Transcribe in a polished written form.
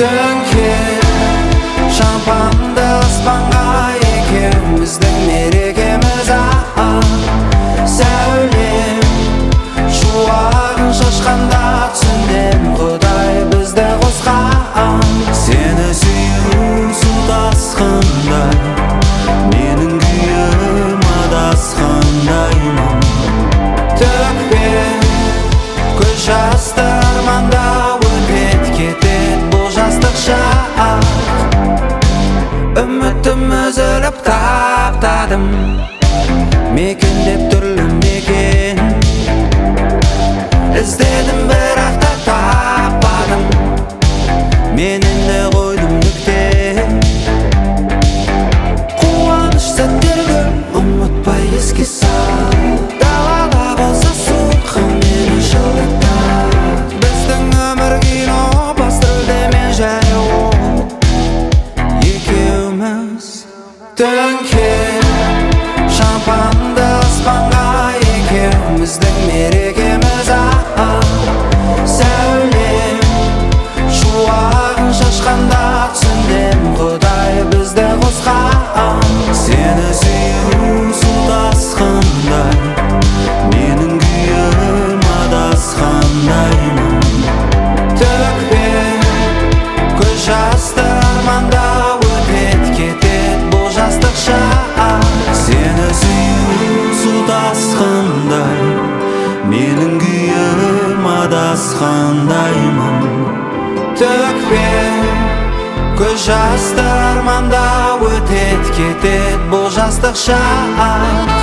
Tönkер şampanды аспанға екеуміздің мерекеміз сәулем шуағын шашқанда түсіндім Құдай бізді қосқан сені сүю су тасқындай менің күйім адасқандаймын төкпе көз жасты арманда өтет кетет бұл жастық шақ үмітім үзіліп таптадым мекендеп түрлі мекен іздедім бірақ та таппадым мен енді қойдым нүкте қуаныш сәттерге ұмытпай еске сал далада болса суық мені жылытады біздің өмір кино бас рөлде мен және ол екеуміз төңкер шампанды аспанға екеуміздің мерекеміз сәулем шуағын шашқанда түсіндім Құдай бізді қосқан сені сүю су тасқындай менің күйім адасқандаймын төкпе көз жасты арманда өтет кетет бұл жастық шақ сені сүю су тасқындай менің күйім адасқандаймын төкпе көз жасты арманда өтет кетет бұл жастық шақ